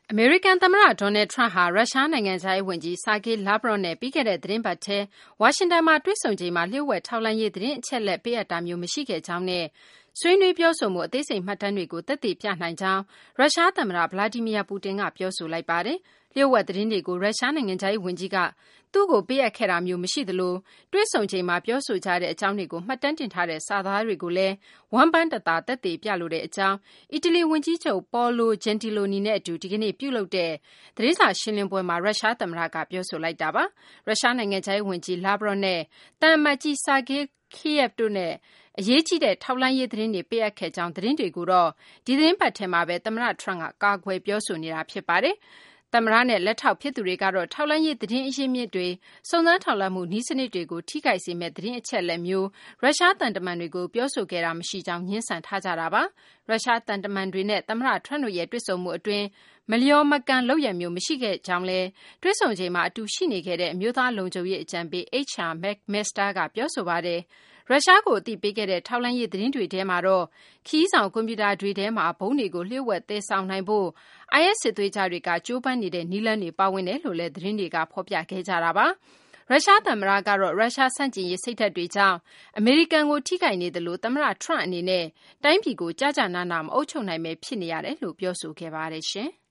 အမေရိကန်သမ္မတ Donald Trump ဟာ ရုရှားနိုင်ငံခြားရေးဝန်ကြီး Sergei Lavrov နဲ့ ပြီးခဲ့တဲ့ သီတင်းပတ်ထဲ ဝါရှင်တန်မှာ တွေ့ဆုံချိန်မှာ လျှို့ဝှက်ထောက်လှမ်းရေး သတင်းအချက်အလက် ပေးအပ်တာမျိုး မရှိခဲ့ကြောင်းနဲ့ ဆွေးနွေးပြောဆိုမှု အသေးစိတ်မှတ်တမ်းတွေကို သက်သေပြနိုင်ကြောင်း ရုရှားသမ္မတ Vladimir Putin က ပြောဆိုလိုက်ပါတယ်။ လျှို့ဝှက်သတင်းတွေကို ရုရှားနိုင်ငံခြားရေးဝန်ကြီးက သူ့ကို ပေးအပ်ခဲ့တာမျိုး မရှိသလို တွေ့ဆုံချိန်မှာ ပြောဆိုကြတဲ့ အကြောင်းတွေကို မှတ်တမ်းတင်ထားတဲ့ စာသားတွေကိုလည်း ဝမ်းပမ်းတသာ သက်သေပြလိုကြောင်း အီတလီဝန်ကြီးချုပ် Paolo Gentiloni နဲ့အတူ ဒီကနေ့ ပြုလုပ်တဲ့ သတင်းစာရှင်းလင်းပွဲမှာ ရုရှားသမ္မတက ပြောဆိုလိုက်တာပါ။ ရုရှားနိုင်ငံခြားရေးဝန်ကြီး Lavrov နဲ့ သံအမတ်ကြီး Sergei Kiev တို့နဲ့ အရေးကြီးတဲ့ ထောက်လှမ်းရေးသတင်းတွေ ပေးအပ်ခဲ့ကြောင်း သတင်းတွေကိုတော့ ဒီသီတင်းပတ်ထဲမှာပဲ သမ္မတ Trump က ကာကွယ်ပြောဆိုနေတာ ဖြစ်ပါတယ်။ သမ္မတနဲ့ လက်ထောက်ဖြစ်သူတွေကတော့ ထောက်လှမ်းရေး သတင်းအရင်းအမြစ်တွေ၊ စုံစမ်းထောက်လှမ်းမှု နည်းစနစ်တွေကို ထိခိုက်စေမယ့် သတင်းအချက်အလက်မျိုး ရုရှားသံတမန်တွေကို ပြောဆိုခဲ့တာ မရှိကြောင်း ငြင်းဆန်ထားကြတာပါ။ ရုရှားသံတမန်တွေနဲ့ သမ္မတ Trump တို့ရဲ့ တွေ့ဆုံမှုအတွင်း မလျော်မကန် လုပ်ရပ်မျိုး မရှိခဲ့ကြောင်းလည်း တွေ့ဆုံချိန်မှာ အတူရှိနေခဲ့တဲ့ အမျိုးသားလုံခြုံရေးအကြံပေး H.R. McMaster က ပြောဆိုပါတယ်။ ရုရှားကို အသိပေးခဲ့တဲ့ ထောက်လှမ်းရေး သတင်းတွေထဲမှာတော့ ခရီးဆောင်ကွန်ပျူတာတွေထဲမှာ ဗုံးတွေကို လျှို့ဝှက်သယ်ဆောင်နိုင်ဖို့ IS စစ်သွေးကြွတွေက ကြိုးပမ်းနေတဲ့ နည်းလမ်းတွေ ပါဝင်တယ်လို့လည်း သတင်းတွေက ဖော်ပြခဲ့ကြတာပါ။ ရုရှားသမ္မတကတော့ ရုရှားဆန့်ကျင်ရေး စိတ်ဓာတ်တွေကြောင့် အမေရိကန်ကို ထိခိုက်နေသလို သမ္မတ Trump အနေနဲ့ တိုင်းပြည်ကို ကျကျနန မအုပ်ချုပ်နိုင်ဘဲ ဖြစ်နေရတယ်လို့ ပြောဆိုခဲ့ပါတယ်။